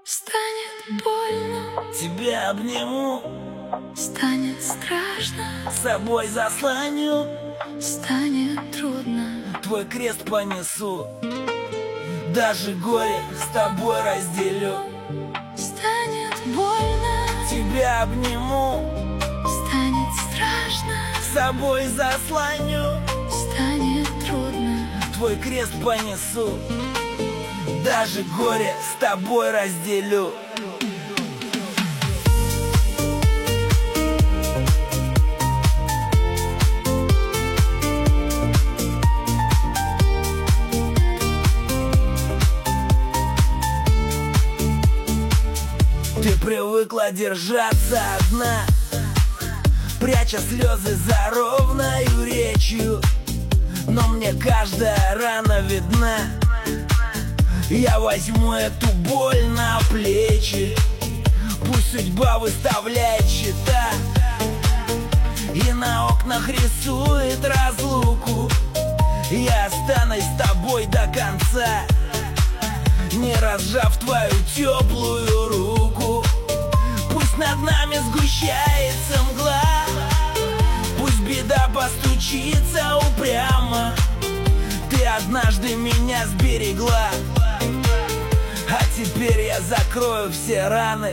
Станет больно, тебя обниму, станет страшно, с собой заслоню, станет трудно, твой крест понесу, даже горе с тобой разделю. станет больно, Тебя обниму, станет страшно, с собой заслоню, станет трудно, твой крест понесу, даже горе с тобой разделю. Ты привыкла держаться одна, пряча слезы за ровною речью, но мне каждая рана видна. Я возьму эту боль на плечи, пусть судьба выставляет счета и на окнах рисует разлуку. Я останусь с тобой до конца, не разжав твою теплую руку. Пусть над нами сгущается мгла, пусть беда постучится упрямо. Ты однажды меня сберегла, а теперь я закрою все раны.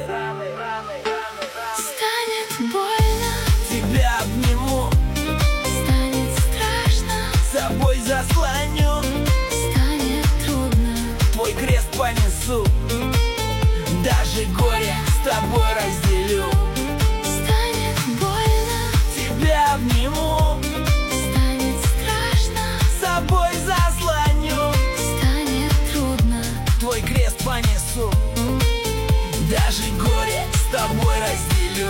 станет больно, Тебя обниму, станет страшно, с собой заслоню, станет трудно, твой крест понесу, даже горе с тобой разделю. станет больно, Тебя обниму, станет страшно, с собой заслоню, станет трудно, твой крест понесу, даже горе с тобой разделю.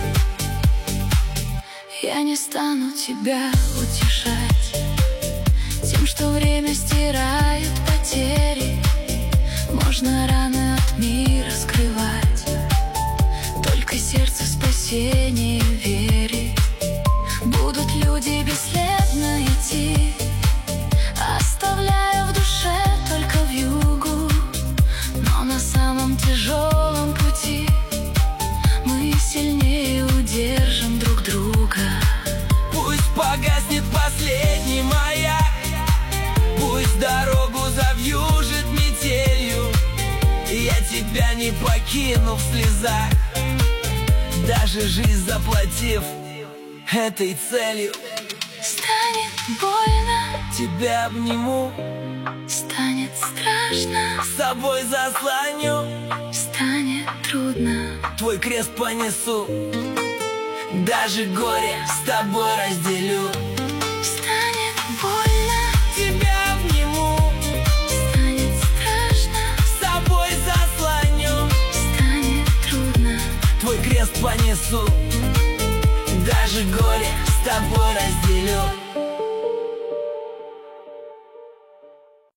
я не стану тебя утешать тем, что время стирает потери. Можно раны от мира скрывать, только сердце спасение верит. Будут люди бесследно идти, оставляя в душе только вьюгу, но на самом тяжелом пути мы сильнее удержим друг друга. Пусть погаснет последний маяк, пусть дорогу завьюжит метелью, я тебя не покину в слезах, даже жизнь заплатив этой целью. Станет больно, Тебя обниму, станет страшно, с собой заслоню, станет трудно, твой крест понесу, даже горе с тобой разделю. станет больно, Тебя обниму, станет страшно, с собой заслоню, станет трудно, твой крест понесу, даже горе с тобой разделю.